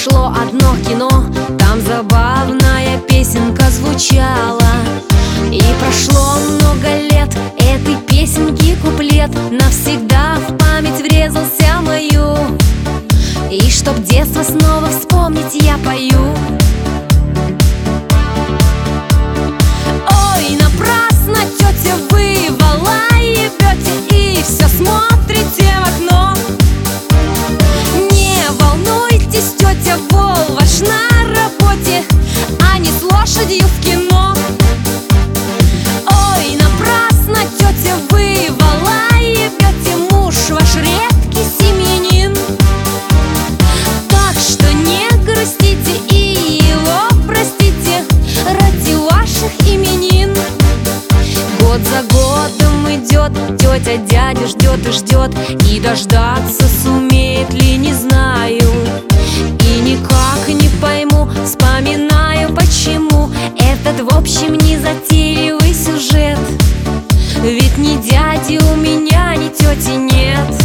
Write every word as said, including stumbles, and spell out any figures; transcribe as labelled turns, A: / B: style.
A: шло одно кино, там забавная песенка звучала. И прошло много лет, этой песенки куплет навсегда в память врезался мою. И чтоб детство снова вспомнить, я пою. Ой, напрасно, тетя, вы вала ебете и все смотрите в окно. Не волнуйтесь, тетя, вол ваш на работе, а не с лошадью в кино. Ой, напрасно, тетя, вы вала ебете, муж ваш редкий семьянин. Так что не грустите и его простите ради ваших именин. Год за годом идет, тетя дядю ждет и ждет, и дождаться сумеет ли, не знаю. И никак не пойму, вспоминаю, почему этот в общем незатейливый сюжет. Ведь ни дяди у меня, ни тети нет.